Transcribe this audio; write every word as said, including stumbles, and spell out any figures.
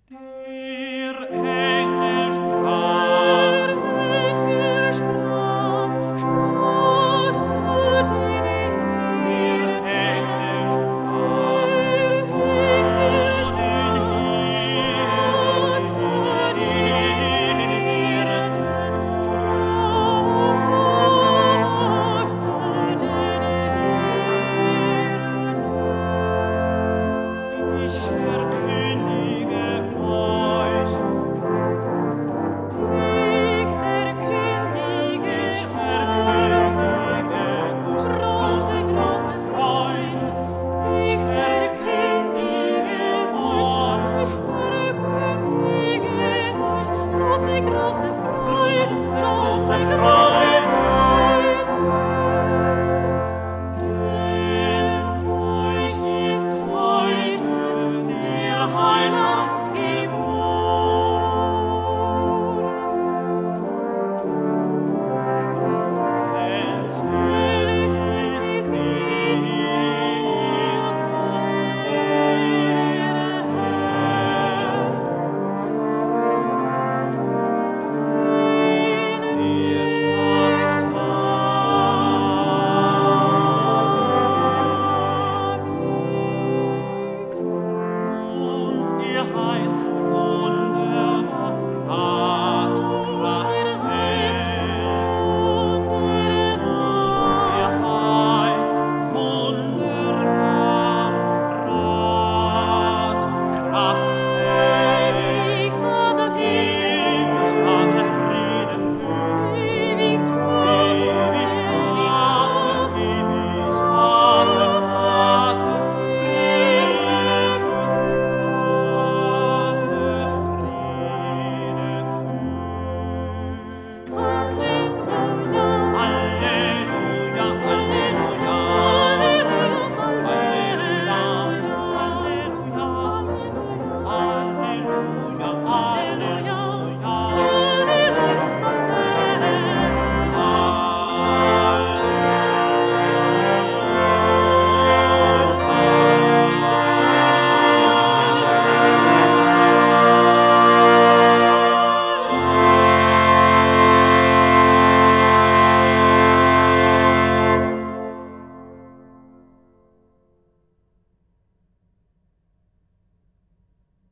Der Engel sprach, Der Engel sprach, sprach zu den der Hirten. Engel sprach, Der Engel zu den sprach zu den Hirten. Hirten, sprach zu den Hirten. Ich verkündige euch, Ich verkündige ich euch verkündige euch große, große Freude. Ich verkündige euch, ich verkündige euch große, große Freude, Große, große, große große Freude. Freude. Denn euch ist heute der Heiland geboren. Welcher ist Christus, der Herr. Der Stadt und er heißt